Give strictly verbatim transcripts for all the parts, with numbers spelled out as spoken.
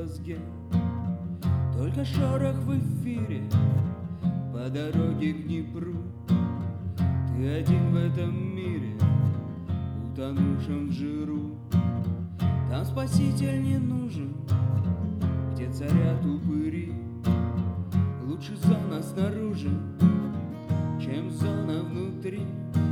мозге. Только шорох в эфире по дороге к Днепру. Ты один в этом мире, утонувшем в жиру. Там спаситель не нужен, где царят упыри. Лучше зона снаружи, чем зона внутри.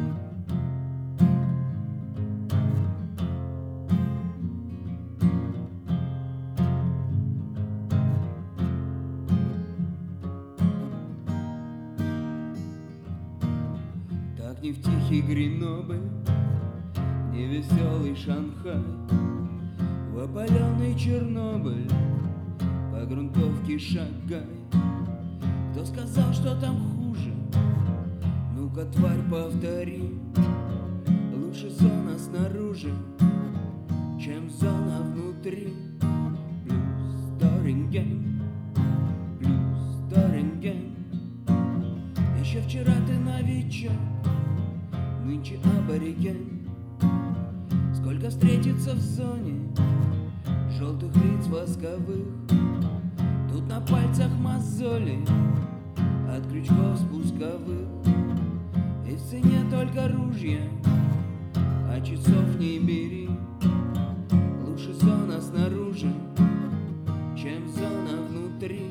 Так не в тихий Гренобль, не веселый Шанхай, в опаленный Чернобыль по грунтовке шагай. Кто сказал, что там хуже? Ну-ка, тварь, повтори. Лучше зона снаружи, чем зона внутри. Блюз Доринген, блюз Доринген. Еще вчера ты новичок, нынче абориген. Сколько встретится в зоне желтых лиц восковых. Тут на пальцах мозоли от крючков спусковых. И в цене только ружья, а часов не бери. Лучше зона снаружи, чем зона внутри.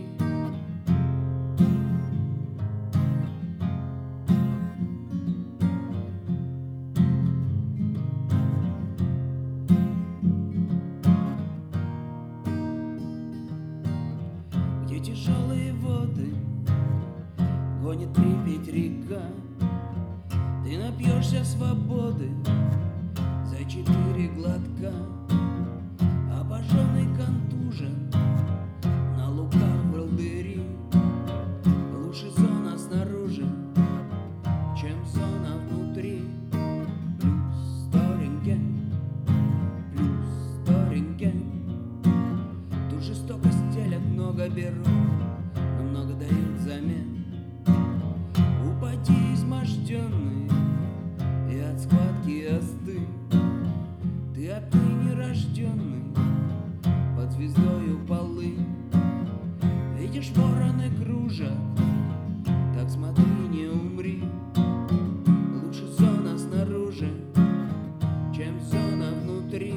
Где тяжелые воды гонит Припять река, ты напьешься свободы за четыре глотка. Обожженный контужен на луках волдыри. Лучше зона снаружи, чем зона внутри. Плюс Доринген, плюс Доринген. Тут жестокость делят, много берут, но много дают взамен. Упади изможденный и от схватки остынь. Ты отныне рожденный под звездою полынь. Видишь, вороны кружат, так смотри, не умри. Лучше зона снаружи, чем зона внутри.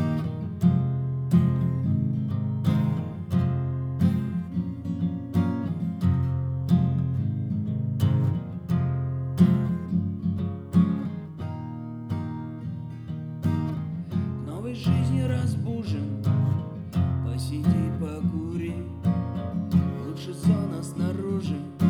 Жизни разбужен, посиди, покури. Лучше зона снаружи,